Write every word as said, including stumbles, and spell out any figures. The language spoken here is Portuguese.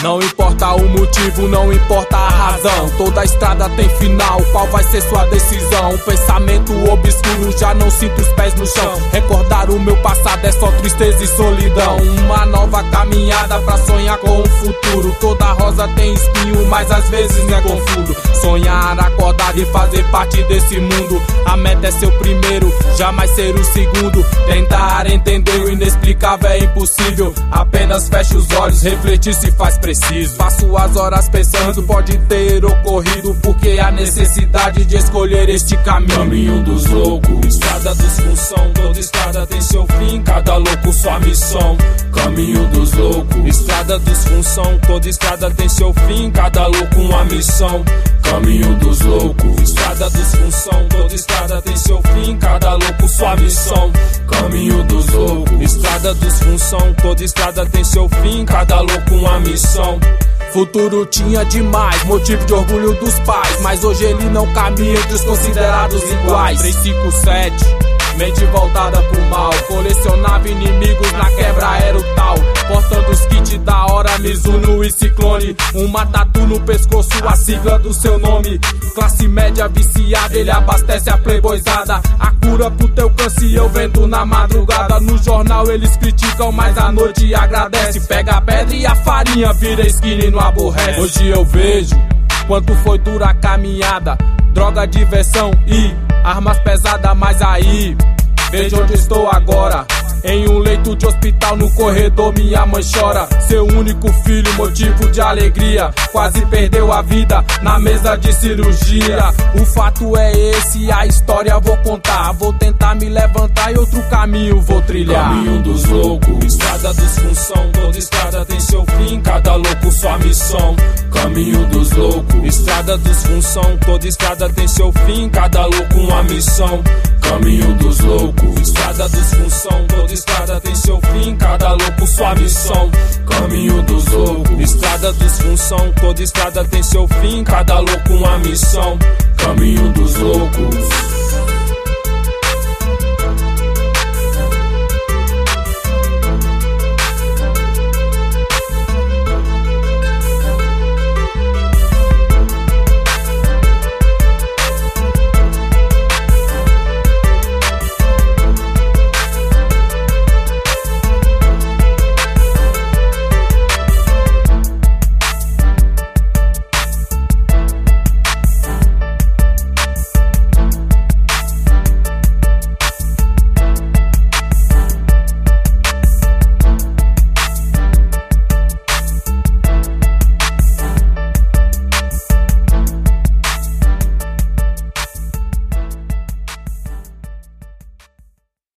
Não importa o motivo, não importa a razão, toda estrada tem final, qual vai ser sua decisão? Um pensamento obscuro, já não sinto os pés no chão. Recordar o meu passado é só tristeza e solidão. Uma nova caminhada pra sonhar com o futuro. Toda rosa tem espinho, mas às vezes não é confuso. Sonhar, acordar e fazer parte desse mundo. A meta é ser o primeiro, jamais ser o segundo. Tentar entender o inexplicável é impossível. Apenas feche os olhos, refletir se faz preciso. Passo as horas pensando, pode ter ocorrido, porque a necessidade de escolher este caminho. Caminho dos loucos, estrada dos função. Toda estrada tem seu fim, cada louco sua missão. Caminho dos loucos, estrada dos função. Toda estrada tem seu fim, cada louco uma missão. Caminho dos loucos, estrada dos função. Toda estrada tem seu fim, cada louco sua missão. Caminho dos loucos, estrada dos função. Toda estrada tem seu fim, cada louco uma missão. Futuro tinha demais, motivo de orgulho dos pais, mas hoje ele não caminha entre os considerados iguais. Três cinco sete, mente voltada pro mal, colecionava inimigos, na quebra era o tal. Portando os kits da hora, Mizuno e Ciclone. Uma tatu no pescoço, a sigla do seu nome. Classe média viciada, ele abastece a playboyzada. A cura pro teu câncer eu vendo na madrugada. No jornal eles criticam, mas à noite agradece. Pega a pedra e a farinha, vira skinny e não aborrece. Hoje eu vejo quanto foi dura a caminhada. Droga, diversão e armas pesadas, mas aí veja onde estou agora. Em um leito de hospital, no corredor minha mãe chora. Seu único filho, motivo de alegria, quase perdeu a vida na mesa de cirurgia. O fato é esse, a história vou contar. Vou tentar me levantar e outro caminho vou trilhar. Caminho dos loucos, estrada dos função. Toda estrada tem seu fim, cada louco sua missão. Caminho dos loucos, estrada dos função. Toda estrada tem seu fim, cada louco uma missão. Caminho dos loucos, estrada dos função. Toda estrada tem seu fim, cada louco sua missão. Caminho dos loucos, estrada dos função. Toda estrada tem seu fim, cada louco uma missão. Caminho dos loucos.